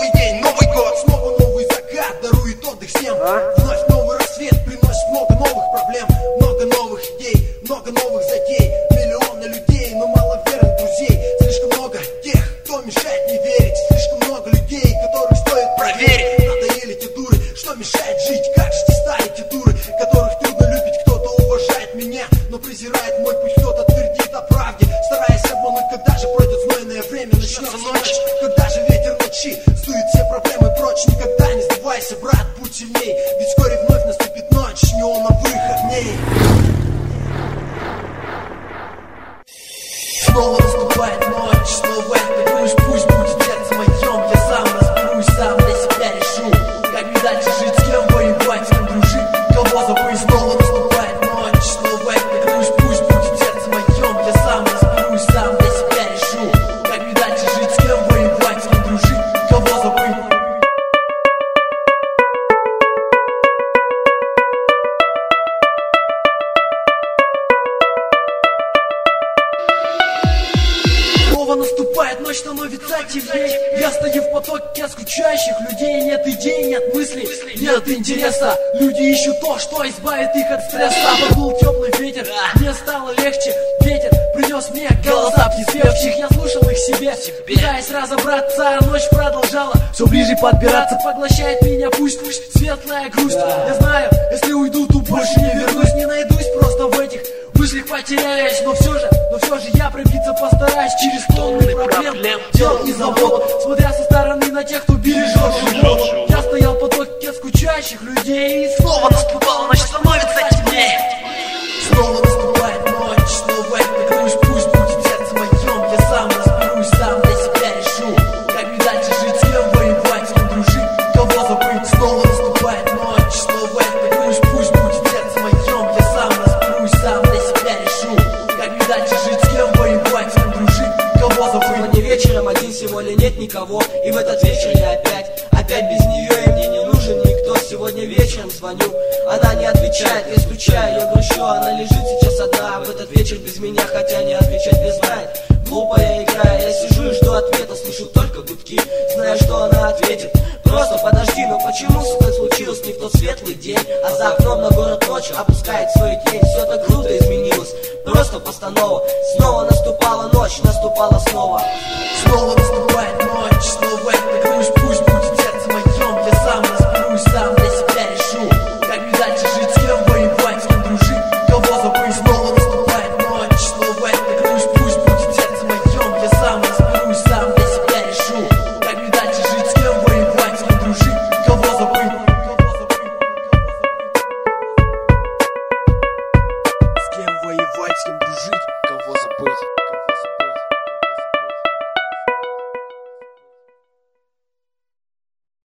Новый день, Новый год, снова новый закат дарует отдых всем. Вновь новый рассвет приносит много новых проблем, много новых идей, много новых затей. Миллионы людей, но мало верных друзей. Слишком много тех, кто мешает мне верить. Слишком много людей, которых стоит проверить. Надоели те дуры, что мешает жить. Как же те стали те дуры, которых трудно любить. Кто-то уважает меня, но презирает мой путь. Кто-то твердит о правде, стараясь обмануть. Когда же пройдет знойное время, начнется ночь. Когда же ветер ночи сдует все проблемы прочь. Никогда не сдавайся, брат, будь сильней. Ведь вскоре вновь наступит ночь неоновых огней. Снова наступает ночь, снова это грусть. Пусть будет сердце моем, я сам разберусь, сам для себя решу. Как мне дальше жить, с кем воевать, с кем дружить, кого забыть. Снова наступает ночь, снова это грусть. Пусть будет сердце моем, я сам разберусь, сам для себя решу. Как мне дальше жить, с кем воевать, с кем дружить, кого забыть. Снова наступает ночь, становится темней. Я стою в потоке скучающих людей. Нет идей, нет мыслей, нет интереса. Люди ищут то, что избавит их от стресса. Подул теплый ветер, мне стало легче. Ветер принес мне голоса птиц. Я слушал их себе, пытаясь разобраться. А ночь продолжала все ближе подбираться. Поглощает меня пусть светлая грусть. Я знаю, если уйду, то больше не вернусь. Не найдусь просто в этих мыслях, потеряюсь. Но все же я пробиться постараюсь через тонны проблем, дел и забот. Смотря со стороны на тех, кто бережет живот. Я стоял в потоке скучающих людей. И снова наступала ночь, становится темнее. Снова наступает ночь, снова это грусть. Пусть будет сердце моем, я сам разберусь, сам для себя решу. Как мне дальше жить, с кем воевать, с кем дружить, кого забыть. Снова наступает ночь, снова это грусть. Пусть будет сердце моем, я сам разберусь, сам для себя решу. Как мне дальше жить, с кем воевать, с кем дружить, кого забыть. Сегодня вечером один сегодня нет никого. И в этот вечер я опять без нее. И мне не нужен никто. Сегодня вечером звоню, она не отвечает. Я скучаю, я грущу, она лежит сейчас одна. В этот вечер без меня, хотя не отвечать не знает. Глупая игра, я сижу и жду ответа. Слышу только гудки, знаю, что она ответит. Просто подожди, но почему, сука, случилось не в тот светлый день? А за окном на город ночью опускает свою тень. Все так круто изменилось, просто постанова. Снова наступала ночь, наступала снова. Снова наступает ночь, снова это грусть.